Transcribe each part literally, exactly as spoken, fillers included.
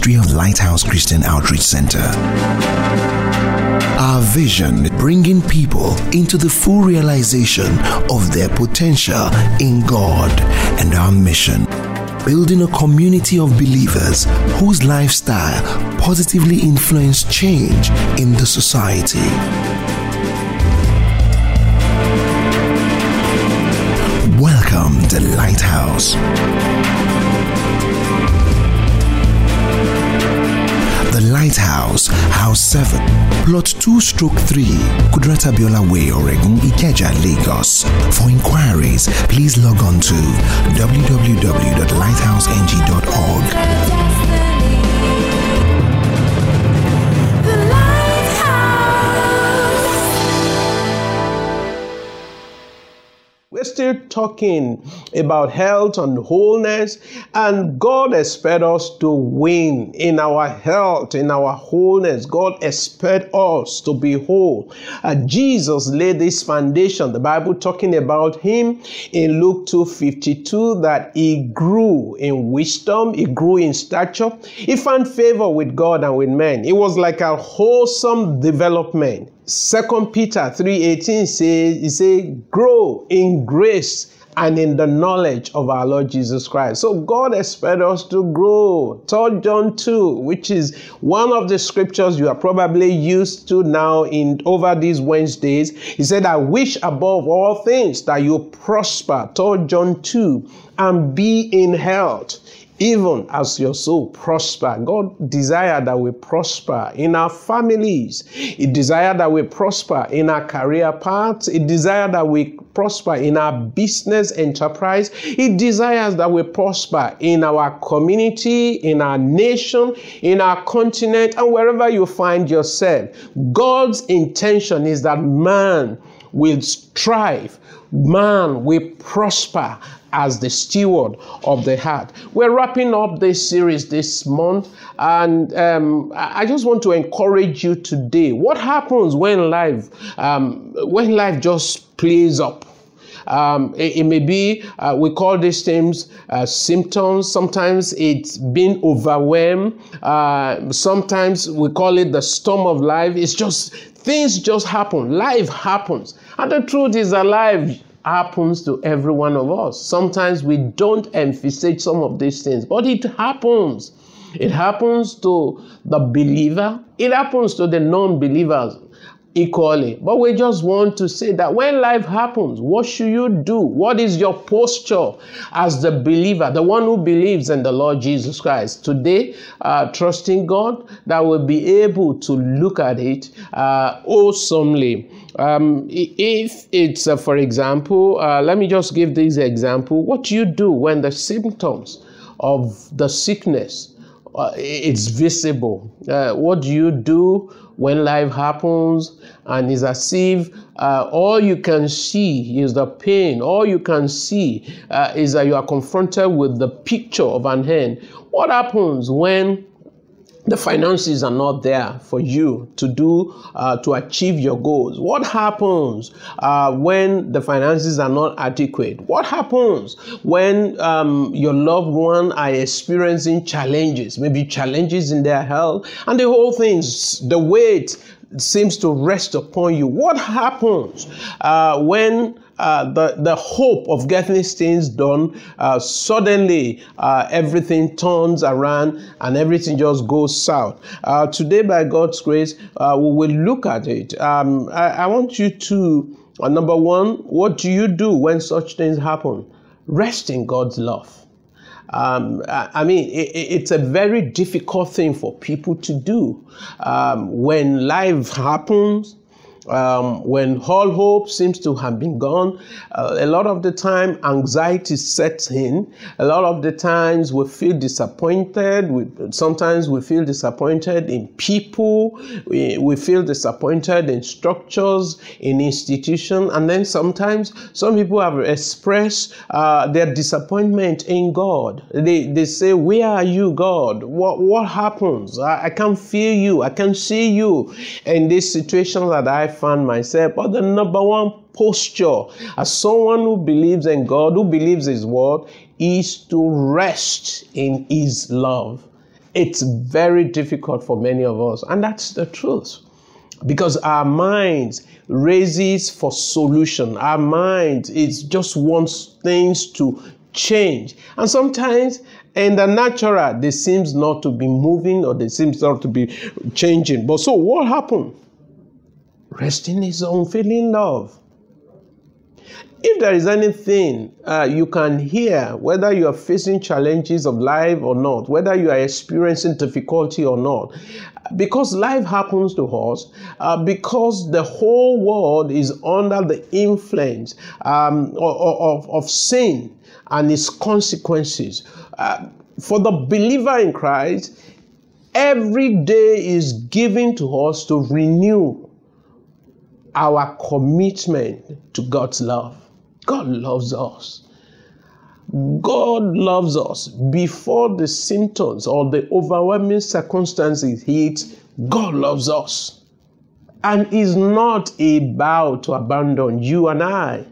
ministry of Lighthouse Christian Outreach Center. Our vision, bringing people into the full realization of their potential in God, and our mission, building a community of believers whose lifestyle positively influence change in the society. Welcome to Lighthouse. The Lighthouse, House seven, Plot two stroke three, Kudrata Biola Way, Oregon, Ikeja, Lagos. For inquiries, please log on to w w w dot lighthouse n g dot org. We're still talking about health and wholeness, and God expects us to win in our health, in our wholeness. God expects us to be whole. Uh, Jesus laid this foundation. The Bible talking about him in Luke two fifty-two, that he grew in wisdom, he grew in stature, he found favor with God and with men. It was like a wholesome development. Second Peter three eighteen says, he said, grow in grace and in the knowledge of our Lord Jesus Christ. So God expects us to grow. Third John two, which is one of the scriptures you are probably used to now in over these Wednesdays. He said, I wish above all things that you prosper. Third John two, and be in health, even as your soul prosper. God desires that we prosper in our families. He desires that we prosper in our career paths. He desires that we prosper in our business enterprise. He desires that we prosper in our community, in our nation, in our continent, and wherever you find yourself. God's intention is that man will strive, man will prosper as the steward of the heart. We're wrapping up this series this month, and um, I just want to encourage you today. What happens when life, um, when life just plays up? Um, it, it may be, uh, we call these things uh, symptoms. Sometimes it's being overwhelmed. Uh, sometimes we call it the storm of life. It's just, things just happen. Life happens. And the truth is that life happens to every one of us. Sometimes we don't emphasize some of these things, but it happens. It happens to the believer. It happens to the non-believers equally. But we just want to say that when life happens, what should you do? What is your posture as the believer, the one who believes in the Lord Jesus Christ? Today, uh, trusting God that we'll be able to look at it uh, awesomely. Um, if it's, uh, for example, uh, let me just give this example. What do you do when the symptoms of the sickness, uh, it's visible? Uh, what do you do when life happens and it's as if uh, all you can see is the pain, all you can see uh, is that you are confronted with the picture of an end? What happens when the finances are not there for you to do, uh, to achieve your goals? What happens uh, when the finances are not adequate? What happens when um, your loved one are experiencing challenges, maybe challenges in their health, and the whole thing, the weight seems to rest upon you? What happens uh, when Uh, the, the hope of getting these things done, uh, suddenly uh, everything turns around and everything just goes south? Uh, today, by God's grace, uh, we will look at it. Um, I, I want you to, uh, number one, what do you do when such things happen? Rest in God's love. Um, I, I mean, it, it's a very difficult thing for people to do. Um, when life happens, Um, when all hope seems to have been gone, uh, a lot of the time anxiety sets in. A lot of the times we feel disappointed. We, sometimes we feel disappointed in people. We, we feel disappointed in structures, in institutions. And then sometimes some people have expressed uh, their disappointment in God. They, they say, where are you, God? What, what happens? I, I can't feel you. I can't see you in this situation that I found myself. But the number one posture as someone who believes in God, who believes His word, is to rest in His love. It's very difficult for many of us, and that's the truth. Because our minds raises for solution. Our mind is just wants things to change. And sometimes in the natural, they seems not to be moving or they seems not to be changing. But so what happened? Rest in his unfailing love. If there is anything uh, you can hear, whether you are facing challenges of life or not, whether you are experiencing difficulty or not, because life happens to us, uh, because the whole world is under the influence um, of, of, of sin and its consequences. Uh, for the believer in Christ, every day is given to us to renew our commitment to God's love. God loves us. God loves us before the symptoms or the overwhelming circumstances hit. God loves us and is not about to abandon you and I.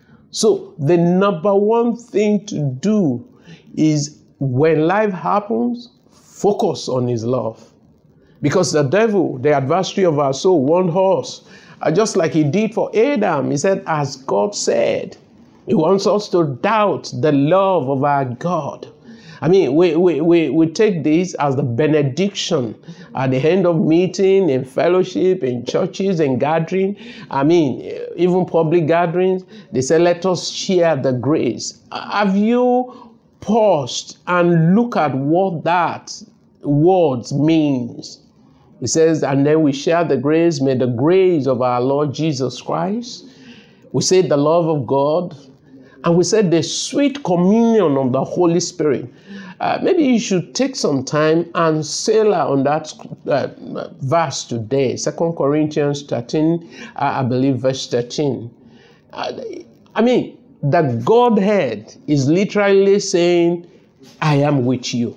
So the number one thing to do is when life happens, focus on his love. Because the devil, the adversary of our soul, warned us, uh, just like he did for Adam. He said, as God said, he wants us to doubt the love of our God. I mean, we, we, we, we take this as the benediction at the end of meeting, in fellowship, in churches, in gathering. I mean, even public gatherings, they say, let us share the grace. Have you paused and look at what that word means? It says, and then we share the grace. May the grace of our Lord Jesus Christ. We say the love of God. And we said the sweet communion of the Holy Spirit. Uh, maybe you should take some time and sail on that uh, verse today. Second Corinthians thirteen, uh, I believe verse thirteen. Uh, I mean, the Godhead is literally saying, I am with you.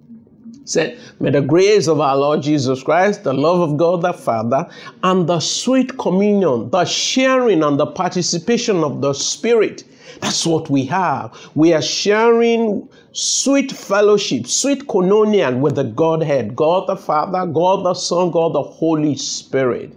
Said, may the grace of our Lord Jesus Christ, the love of God the Father, and the sweet communion, the sharing and the participation of the Spirit. That's what we have. We are sharing sweet fellowship, sweet koinonia with the Godhead, God the Father, God the Son, God the Holy Spirit.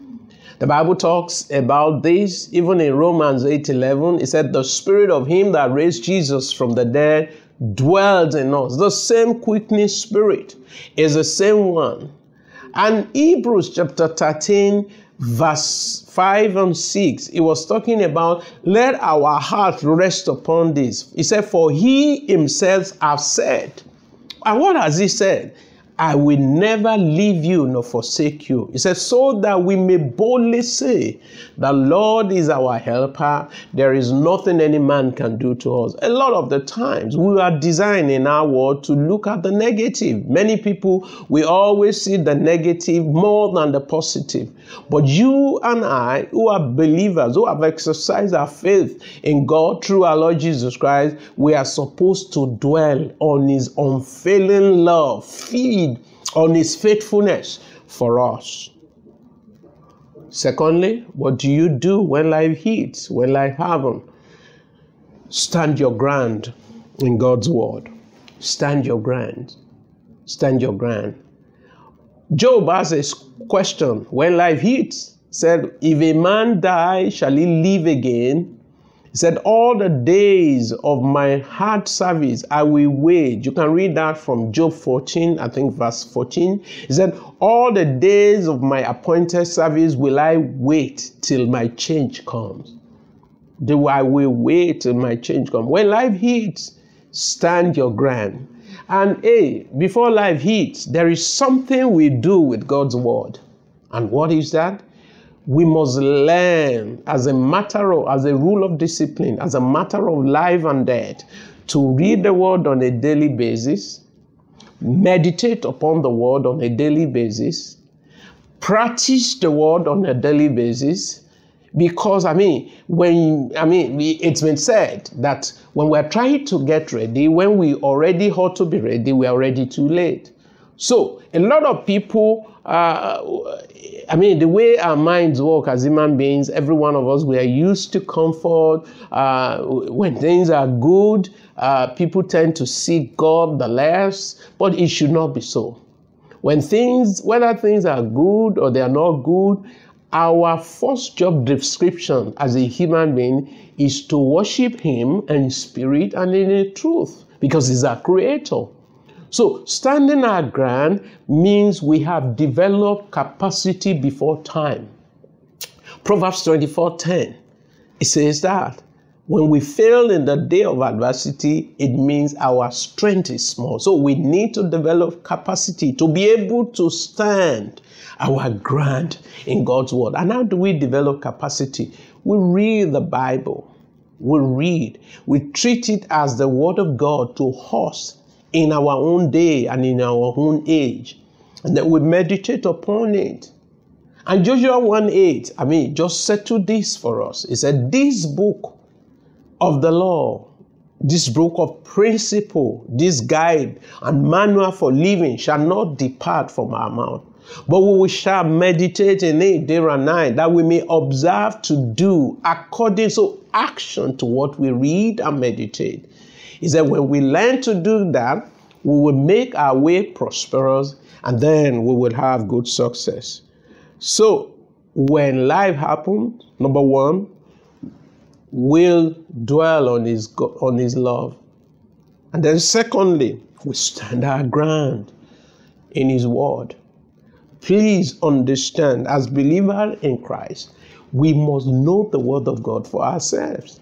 The Bible talks about this, even in Romans eight eleven. It said, the Spirit of him that raised Jesus from the dead dwells in us. The same quickening Spirit is the same one. And Hebrews chapter thirteen, verse five and six, it was talking about, let our heart rest upon this. He said, for he himself has said. And what has he said? I will never leave you nor forsake you. He said, so that we may boldly say, the Lord is our helper. There is nothing any man can do to us. A lot of the times we are designed in our world to look at the negative. Many people, we always see the negative more than the positive. But you and I, who are believers, who have exercised our faith in God through our Lord Jesus Christ, we are supposed to dwell on his unfailing love, feed on his faithfulness for us. Secondly, what do you do when life hits, when life happens? Stand your ground in God's word. Stand your ground. Stand your ground. Job has a question when life hits. Said, if a man die, shall he live again? He said, all the days of my hard service I will wage. You can read that from Job fourteen, I think verse fourteen. He said, all the days of my appointed service will I wait till my change comes. Do I will wait till my change comes. When life hits, stand your ground. And hey, before life hits, there is something we do with God's word. And what is that? We must learn as a matter of, as a rule of discipline, as a matter of life and death, to read the word on a daily basis, meditate upon the word on a daily basis, practice the word on a daily basis. Because, I mean, when, I mean, it's been said that when we're trying to get ready, when we already ought to be ready, we are already too late. So a lot of people, uh, I mean, the way our minds work as human beings, every one of us, we are used to comfort. Uh, when things are good, uh, people tend to seek God the less, but it should not be so. When things, whether things are good or they are not good, our first job description as a human being is to worship Him in spirit and in the truth, because He's our creator. So standing our ground means we have developed capacity before time. Proverbs twenty-four ten, it says that when we fail in the day of adversity, it means our strength is small. So we need to develop capacity to be able to stand our ground in God's word. And how do we develop capacity? We read the Bible. We read. We treat it as the word of God to us in our own day and in our own age. And then we meditate upon it. And Joshua one eight, I mean, just settled this for us. It said, this book of the law, this book of principle, this guide and manual for living shall not depart from our mouth, but we shall meditate in it day and night, that we may observe to do according to action to what we read and meditate. He said, when we learn to do that, we will make our way prosperous, and then we will have good success. So when life happens, number one, we'll dwell on his, on his love. And then secondly, we stand our ground in his word. Please understand, as believers in Christ, we must know the word of God for ourselves.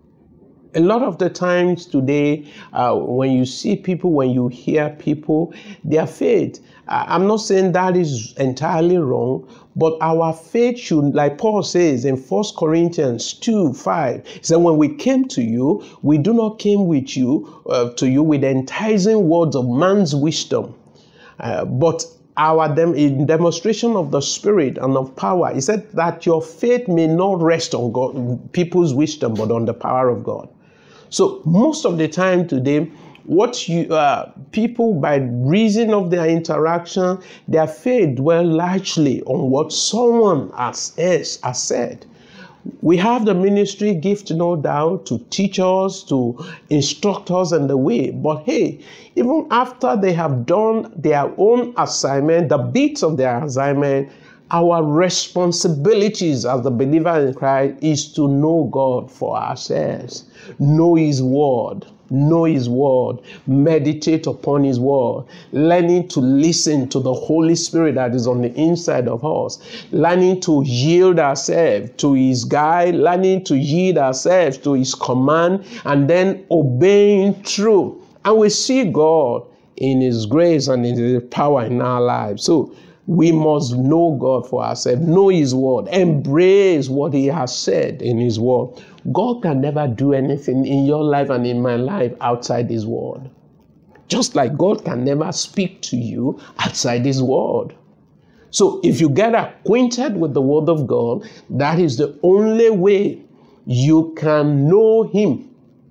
A lot of the times today, uh, when you see people, when you hear people, their faith, uh, I'm not saying that is entirely wrong, but our faith should, like Paul says in First Corinthians two five, he said, when we came to you, we do not came with you, uh, to you with enticing words of man's wisdom, uh, but our dem- in demonstration of the Spirit and of power. He said that your faith may not rest on God, people's wisdom, but on the power of God. So most of the time today, what you uh, people, by reason of their interaction, their faith dwell largely on what someone has, has, has said. We have the ministry gift, no doubt, to teach us, to instruct us in the way. But hey, even after they have done their own assignment, the bits of their assignment, our responsibilities as the believer in Christ is to know God for ourselves, know his word, know his word, meditate upon his word, learning to listen to the Holy Spirit that is on the inside of us, learning to yield ourselves to his guide, learning to yield ourselves to his command, and then obeying through. And we see God in his grace and in his power in our lives. So we must know God for ourselves, know his word, embrace what he has said in his word. God can never do anything in your life and in my life outside his word. Just like God can never speak to you outside his word. So if you get acquainted with the word of God, that is the only way you can know him.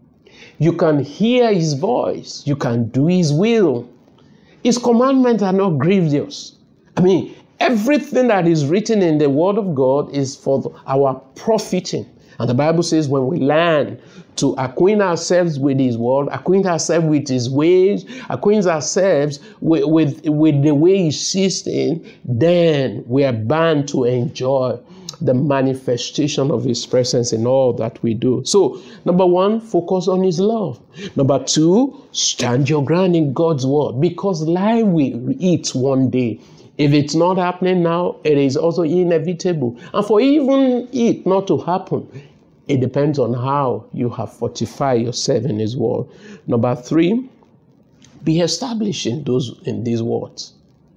You can hear his voice. You can do his will. His commandments are not grievous. I mean, everything that is written in the word of God is for our profiting. And the Bible says when we learn to acquaint ourselves with his word, acquaint ourselves with his ways, acquaint ourselves with, with, with the way he sees things, then we are bound to enjoy the manifestation of his presence in all that we do. So, number one, focus on his love. Number two, stand your ground in God's word, because life will eat one day. If it's not happening now, it is also inevitable. And for even it not to happen, it depends on how you have fortified yourself in his word. Number three, be established in those in these words.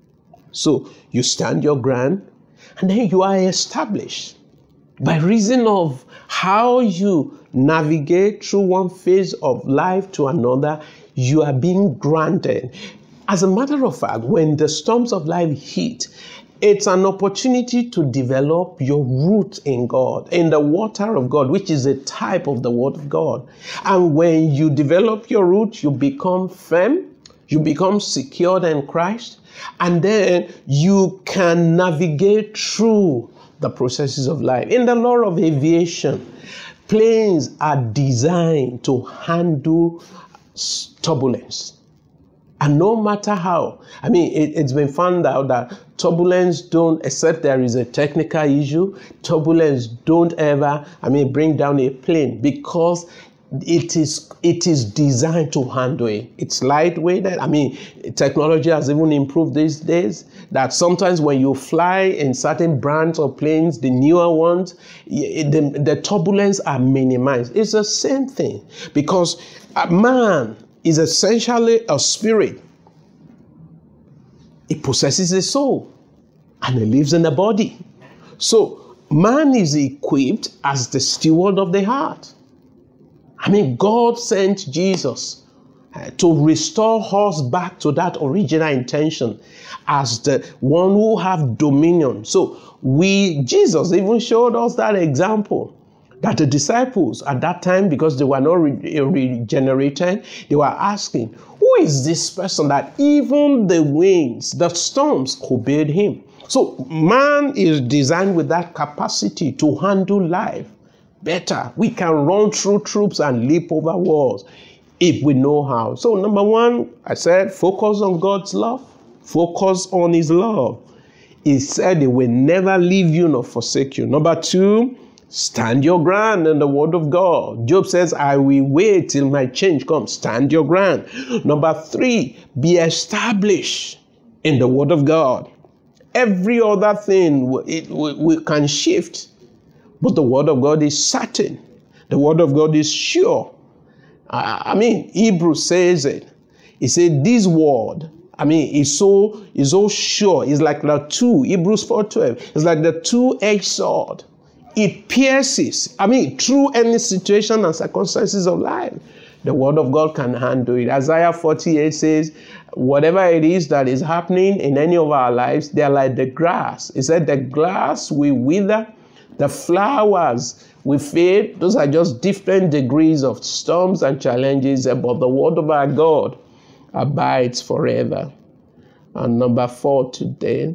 So you stand your ground, and then you are established by reason of how you navigate through one phase of life to another. You are being granted. As a matter of fact, when the storms of life hit, it's an opportunity to develop your root in God, in the water of God, which is a type of the word of God. And when you develop your root, you become firm, You become secured in Christ, and then you can navigate through the processes of life. In the law of aviation, planes are designed to handle turbulence. And no matter how, I mean, it, it's been found out that turbulence don't, except there is a technical issue, turbulence don't ever, I mean, bring down a plane, because it is it is designed to handle it. It's lightweight. I mean, technology has even improved these days, that sometimes when you fly in certain brands of planes, the newer ones, the, the turbulence are minimized. It's the same thing, because a man is essentially a spirit. It possesses a soul and it lives in the body. So man is equipped as the steward of the heart. I mean, God sent Jesus uh, to restore us back to that original intention as the one who have dominion. So we, Jesus even showed us that example, that the disciples at that time, because they were not re- regenerated, they were asking, who is this person that even the winds, the storms obeyed him? So man is designed with that capacity to handle life better. We can run through troops and leap over walls if we know how. So number one, I said, focus on God's love. Focus on his love. He said he will never leave you nor forsake you. Number two, stand your ground in the word of God. Job says, I will wait till my change comes. Stand your ground. Number three, be established in the word of God. Every other thing it, we, we can shift, but the word of God is certain. The word of God is sure. I, I mean, Hebrews says it. He said, this word, I mean, is so, is so sure. It's like the two, Hebrews four twelve. It's like the two-edged sword. It pierces, I mean, through any situation and circumstances of life. The word of God can handle it. Isaiah forty-eight says, whatever it is that is happening in any of our lives, they're like the grass. It said the grass will wither, the flowers will fade. Those are just different degrees of storms and challenges, but the word of our God abides forever. And number four today,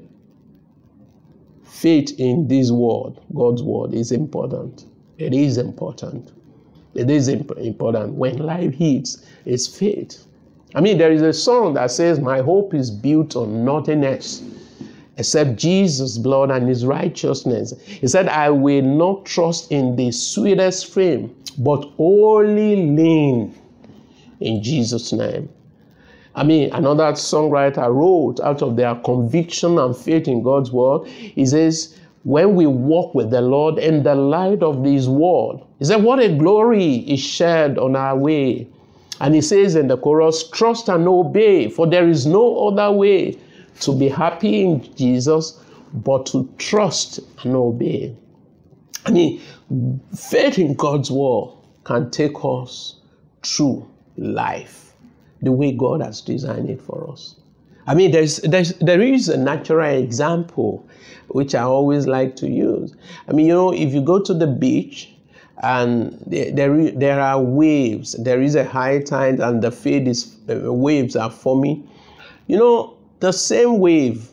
faith in this word, God's word, is important. It is important. It is imp- important. When life hits, it's faith. I mean, there is a song that says, my hope is built on nothing else except Jesus' blood and his righteousness. He said, I will not trust in the sweetest frame, but only lean in Jesus' name. I mean, another songwriter wrote out of their conviction and faith in God's word, he says, when we walk with the Lord in the light of his word, he said, what a glory is shed on our way. And he says in the chorus, trust and obey, for there is no other way to be happy in Jesus but to trust and obey. I mean, faith in God's word can take us through life the way God has designed it for us. I mean, there's, there's, there is a natural example which I always like to use. I mean, you know, if you go to the beach and there, there, there are waves, there is a high tide and the fade is, uh, waves are forming, you know, the same wave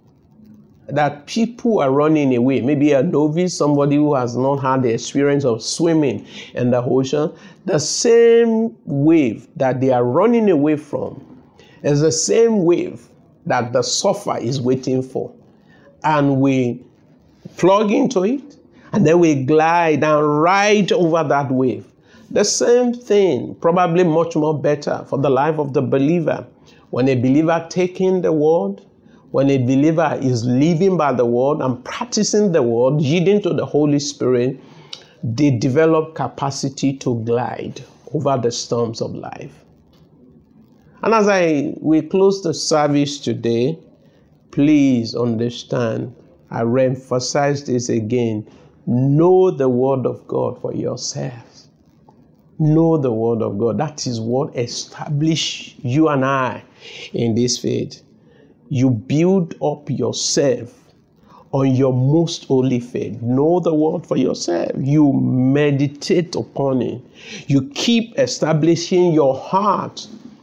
that people are running away, maybe a novice, somebody who has not had the experience of swimming in the ocean, the same wave that they are running away from is the same wave that the surfer is waiting for. And we plug into it, and then we glide down right over that wave. The same thing, probably much more better for the life of the believer. When a believer taking the word, when a believer is living by the word and practicing the word, yielding to the Holy Spirit, they develop capacity to glide over the storms of life. And as I we close the service today, please understand, I reemphasize this again, know the word of God for yourself. Know the word of God. That is what establishes you and I in this faith. You build up yourself on your most holy faith. Know the word for yourself. You meditate upon it. You keep establishing your heart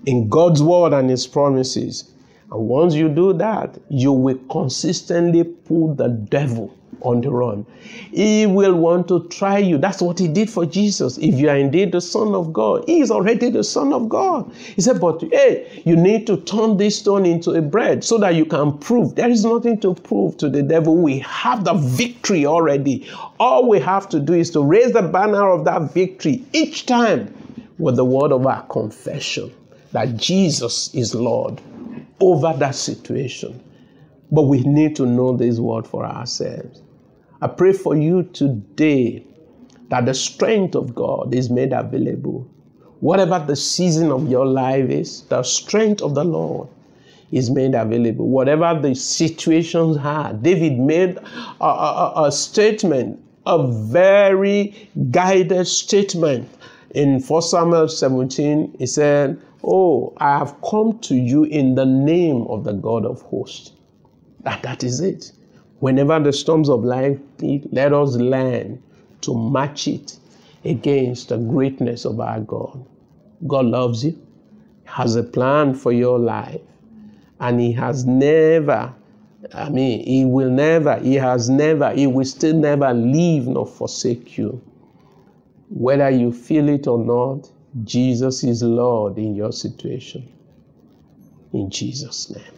in God's word and his promises. And once you do that, you will consistently put the devil on the run. He will want to try you. That's what he did for Jesus. If you are indeed the Son of God, he is already the Son of God. He said, but hey, you need to turn this stone into a bread so that you can prove. There is nothing to prove to the devil. We have the victory already. All we have to do is to raise the banner of that victory each time with the word of our confession that Jesus is Lord over that situation. But we need to know this word for ourselves. I pray for you today that the strength of God is made available. Whatever the season of your life is, the strength of the Lord is made available. Whatever the situations are, David made a, a, a statement, a very guided statement. In First Samuel seventeen, he said, oh, I have come to you in the name of the God of hosts. That, that is it. Whenever the storms of life beat, let us learn to match it against the greatness of our God. God loves you, has a plan for your life, and he has never, I mean, he will never, he has never, he will still never leave nor forsake you. Whether you feel it or not, Jesus is Lord in your situation. In Jesus' name.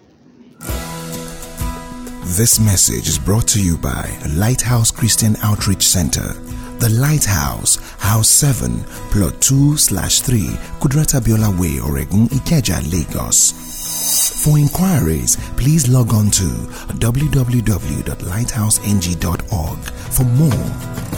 This message is brought to you by Lighthouse Christian Outreach Center. The Lighthouse, House seven, Plot two slash three, Kudrata Biola Way, Oregun, Ikeja, Lagos. For inquiries, please log on to w w w dot lighthouse n g dot org for more.